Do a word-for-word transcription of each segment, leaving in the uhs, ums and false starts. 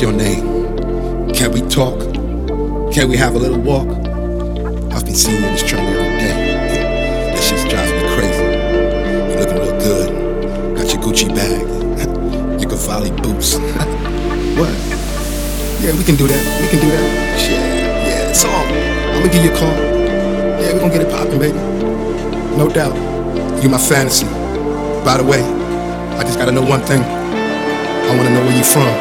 your name? Can we talk? Can we have a little walk? I've been seeing you in this train every day. That shit drives me crazy. You're looking real good. Got your Gucci bag, your Cavalli boots. What? Yeah, we can do that. We can do that. Shit, yeah, it's on. I'm gonna give you a call. Yeah, we gonna get it poppin', baby. No doubt. You my fantasy. By the way, I just gotta know one thing. I wanna know where you from.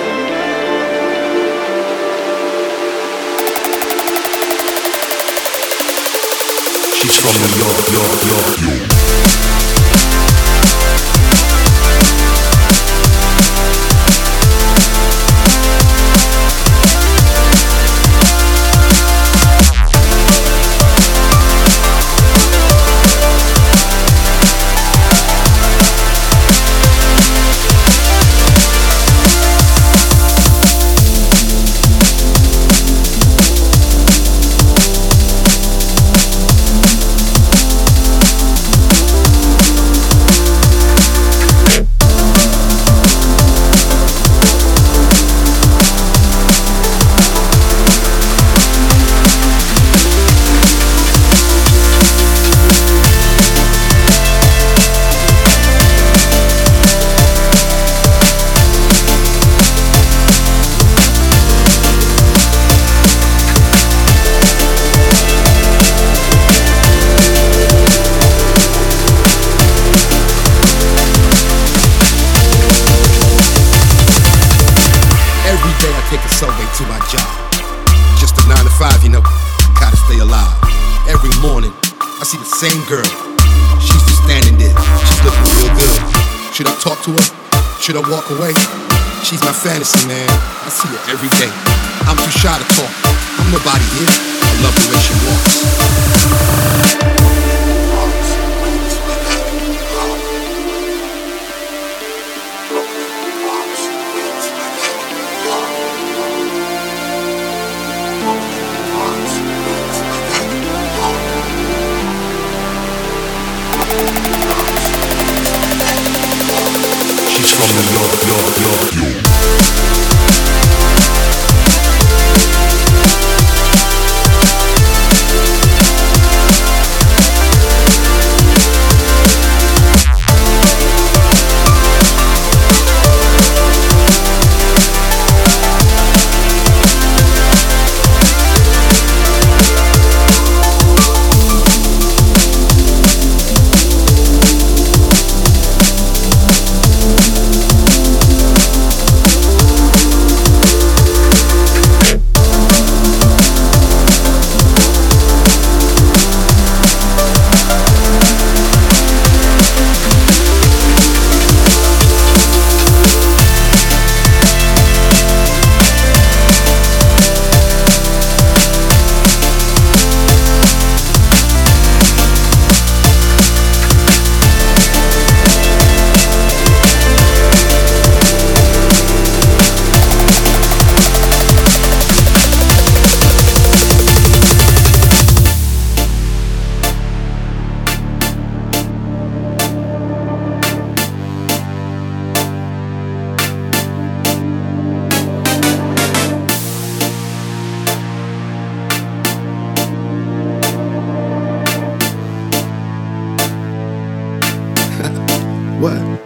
She's from New York, York, York, York. Take a subway to my job. Just a nine to five, you know, gotta stay alive. Every morning, I see the same girl. She's just standing there, she's looking real good. Should I talk to her? Should I walk away? She's my fantasy, man. I see her every day. I'm too shy to talk. I'm nobody here. I love the way she walks. She's from New York, York, York, York. What?